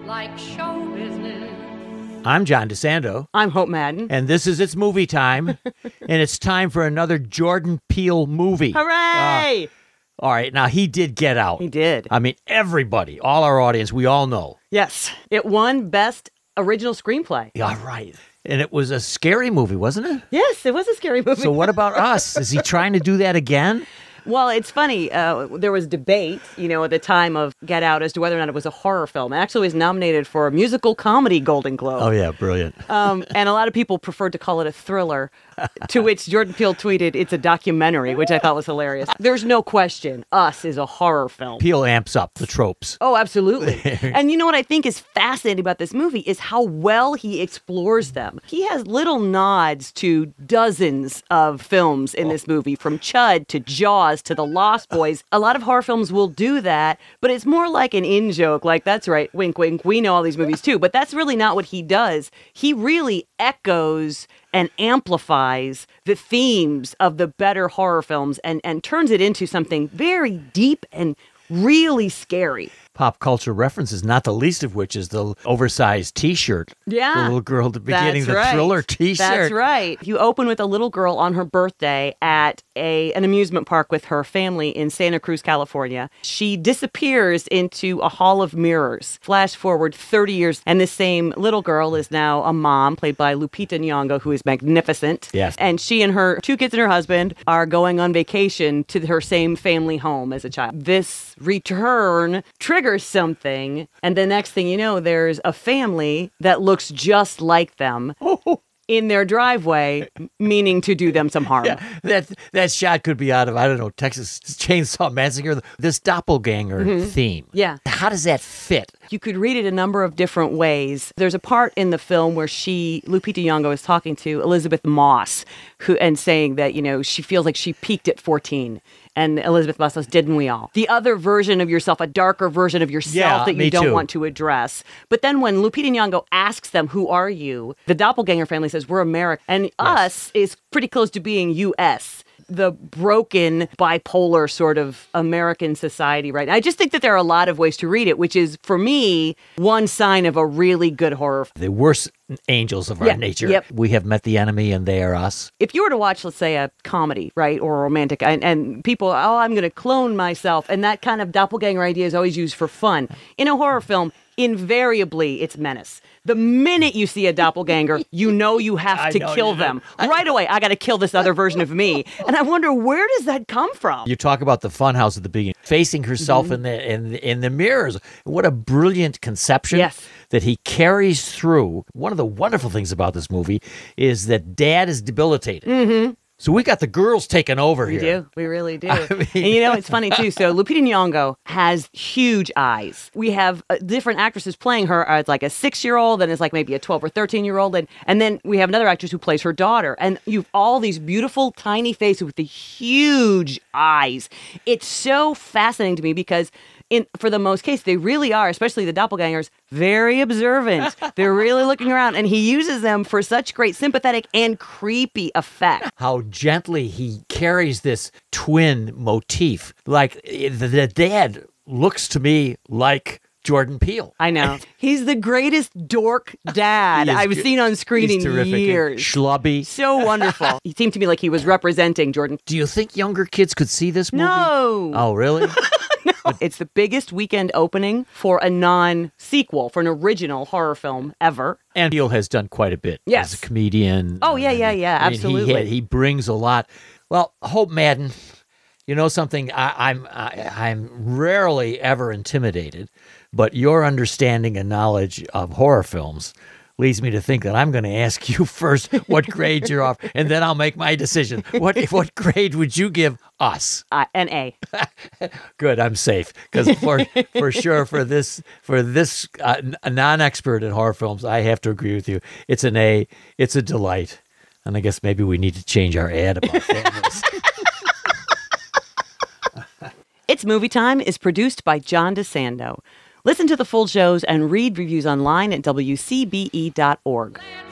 like show business. I'm John DeSando. I'm Hope Madden. And this is It's Movie Time. And it's time for another Jordan Peele movie. Hooray! All right, now he did Get Out. He did. I mean, everybody, all our audience, we all know. Yes. It won Best Original Screenplay. Yeah, right. And it was a scary movie, wasn't it? Yes, it was a scary movie. So what about us? Is he trying to do that again? Well, it's funny. There was debate, at the time of Get Out as to whether or not it was a horror film. It actually was nominated for a musical comedy Golden Globe. Oh, yeah, brilliant. And a lot of people preferred to call it a thriller, to which Jordan Peele tweeted, it's a documentary, which I thought was hilarious. There's no question, Us is a horror film. Peele amps up the tropes. Oh, absolutely. And you know what I think is fascinating about this movie is how well he explores them. He has little nods to dozens of films in this movie, from Chud to Jaws to The Lost Boys. A lot of horror films will do that, but it's more like an in-joke, like, that's right, wink, wink, we know all these movies too. But that's really not what he does. He really echoes and amplifies the themes of the better horror films and turns it into something very deep and really scary. Pop culture references, not the least of which is the oversized T-shirt. Yeah. The little girl at the beginning, That's right. Thriller T-shirt. That's right. You open with a little girl on her birthday at an amusement park with her family in Santa Cruz, California. She disappears into a hall of mirrors. Flash forward 30 years, and this same little girl is now a mom, played by Lupita Nyong'o, who is magnificent. Yes. And she and her 2 kids and her husband are going on vacation to her same family home as a child. This return triggers something, and the next thing you know, there's a family that looks just like them in their driveway, meaning to do them some harm. Yeah, that shot could be out of, I don't know, Texas Chainsaw Massacre, this doppelganger theme. Yeah. How does that fit? You could read it a number of different ways. There's a part in the film where Lupita Nyong'o is talking to Elizabeth Moss, and saying that, she feels like she peaked at 14. And Elizabeth Moss says, didn't we all? The other version of yourself, a darker version of yourself that you don't want to address. But then when Lupita Nyong'o asks them, who are you? The doppelganger family says, we're American. And us is pretty close to being U.S., the broken, bipolar sort of American society, right? I just think that there are a lot of ways to read it, which is, for me, one sign of a really good horror film. The worst angels of our nature. Yep. We have met the enemy and they are us. If you were to watch, let's say, a comedy, right, or a romantic, and people, I'm going to clone myself, and that kind of doppelganger idea is always used for fun. In a horror film, invariably, it's menace. The minute you see a doppelganger, you have to kill them. Right away, I got to kill this other version of me. And I wonder, where does that come from? You talk about the funhouse at the beginning, facing herself in the mirrors. What a brilliant conception that he carries through. One of the wonderful things about this movie is that Dad is debilitated. Mm-hmm. So we got the girls taking over here. We do. We really do. And it's funny, too. So Lupita Nyong'o has huge eyes. We have different actresses playing her as like a 6-year-old and as like maybe a 12 or 13-year-old. And then we have another actress who plays her daughter. And you've all these beautiful, tiny faces with the huge eyes. It's so fascinating to me because for the most case, they really are, especially the doppelgangers, very observant. They're really looking around, and he uses them for such great sympathetic and creepy effect. How gently he carries this twin motif. Like, the dad looks to me like Jordan Peele. I know. He's the greatest dork dad I've seen on screen in years. Schlubby. So wonderful. He seemed to me like he was representing Jordan. Do you think younger kids could see this movie? No. Oh, really? No. It's the biggest weekend opening for a non-sequel, for an original horror film ever. And Peele has done quite a bit as a comedian. Oh, yeah, absolutely. He brings a lot. Well, Hope Madden, you know something? I'm rarely ever intimidated, but your understanding and knowledge of horror films leads me to think that I'm going to ask you first what grade you're off, and then I'll make my decision. What grade would you give Us? An A. Good, I'm safe, because for sure for this a non-expert in horror films, I have to agree with you. It's an A. It's a delight, and I guess maybe we need to change our ad about families. It's Movie Time is produced by John DeSando. Listen to the full shows and read reviews online at WCBE.org.